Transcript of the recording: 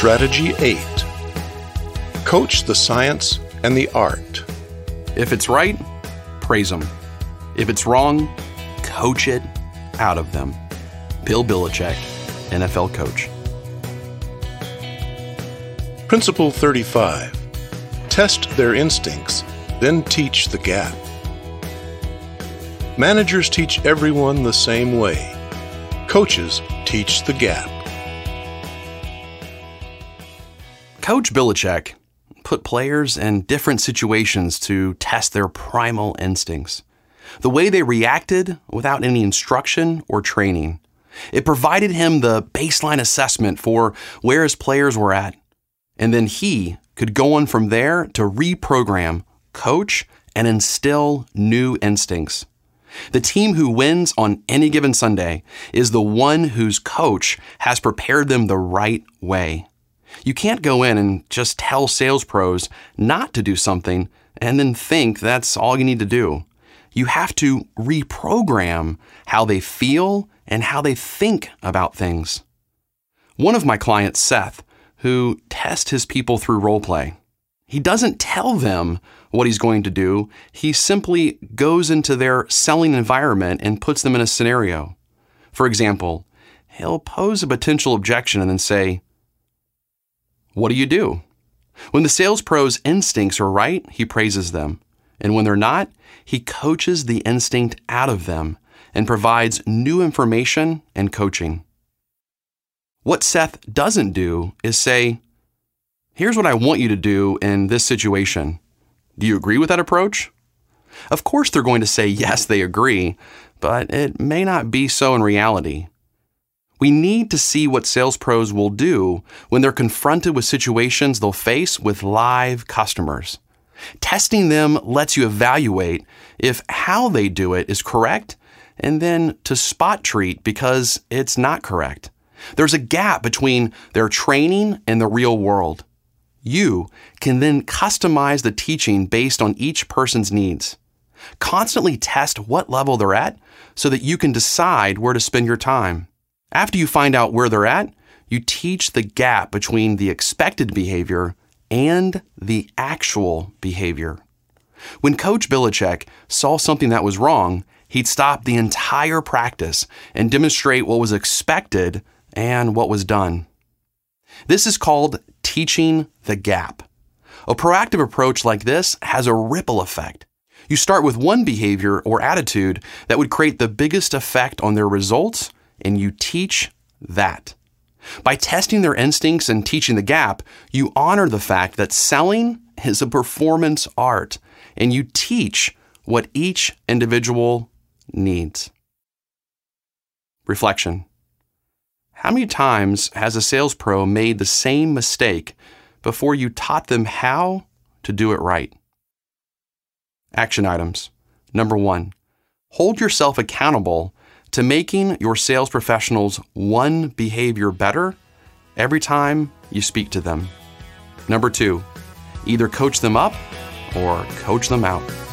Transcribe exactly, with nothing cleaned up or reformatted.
Strategy eight. Coach the science and the art. If it's right, praise them. If it's wrong, coach it out of them. Bill Belichick, N F L coach. Principle thirty-five. Test their instincts, then teach the gap. Managers teach everyone the same way. Coaches teach the gap. Coach Belichick put players in different situations to test their primal instincts. The way they reacted without any instruction or training. It provided him the baseline assessment for where his players were at. And then he could go on from there to reprogram, coach, and instill new instincts. The team who wins on any given Sunday is the one whose coach has prepared them the right way. You can't go in and just tell sales pros not to do something and then think that's all you need to do. You have to reprogram how they feel and how they think about things. One of my clients, Seth, who tests his people through role play, he doesn't tell them what he's going to do. He simply goes into their selling environment and puts them in a scenario. For example, he'll pose a potential objection and then say, "What do you do?" When the sales pro's instincts are right, he praises them. And when they're not, he coaches the instinct out of them and provides new information and coaching. What Seth doesn't do is say, "Here's what I want you to do in this situation. Do you agree with that approach?" Of course they're going to say yes, they agree, but it may not be so in reality. We need to see what sales pros will do when they're confronted with situations they'll face with live customers. Testing them lets you evaluate if how they do it is correct and then to spot treat because it's not correct. There's a gap between their training and the real world. You can then customize the teaching based on each person's needs. Constantly test what level they're at so that you can decide where to spend your time. After you find out where they're at, you teach the gap between the expected behavior and the actual behavior. When Coach Belichick saw something that was wrong, he'd stop the entire practice and demonstrate what was expected and what was done. This is called teaching the gap. A proactive approach like this has a ripple effect. You start with one behavior or attitude that would create the biggest effect on their results, and you teach that. By testing their instincts and teaching the gap, you honor the fact that selling is a performance art, and you teach what each individual needs. Reflection. How many times has a sales pro made the same mistake before you taught them how to do it right? Action items. Number one, hold yourself accountable to making your sales professionals one behavior better every time you speak to them. Number two, either coach them up or coach them out.